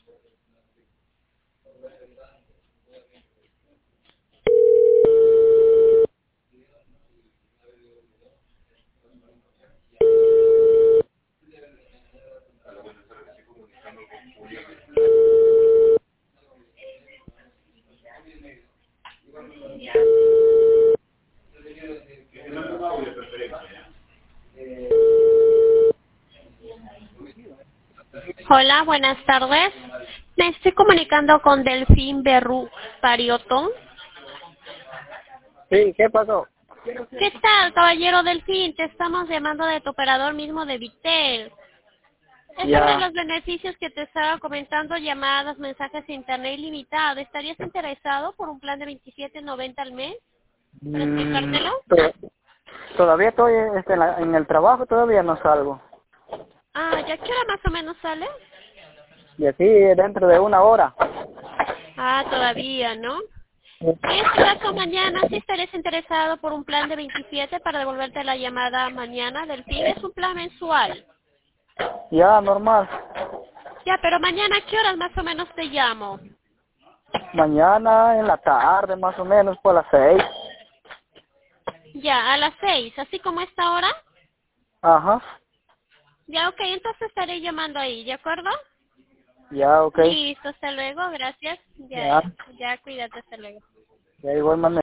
Hola, buenas tardes. Me estoy comunicando con Delfín Berru Parioto. Sí, ¿qué pasó? ¿Qué tal, caballero Delfín? Te estamos llamando de tu operador mismo de Vitel. Es sobre Ya. los beneficios que te estaba comentando, llamadas, mensajes de internet ilimitado. ¿Estarías interesado por un plan de 27.90 al mes para Mm, explicártelo? todavía estoy en el trabajo, todavía no salgo. Ah, ¿ya qué hora más o menos sale? Y así dentro de una hora. Ah, todavía, ¿no? En este caso, mañana sí estarías interesado por un plan de 27 para devolverte la llamada mañana. Delfín es un plan mensual. Ya, normal. Ya, pero mañana, ¿a qué horas más o menos te llamo? Mañana en la tarde, más o menos, por las 6. Ya, a las 6, así como esta hora. Ajá. Ya, ok, entonces estaré llamando ahí, ¿de acuerdo? Ya, ok. Listo, hasta luego, gracias. Ya, Ya. ya, ya, cuídate, hasta luego. Ya igual manera.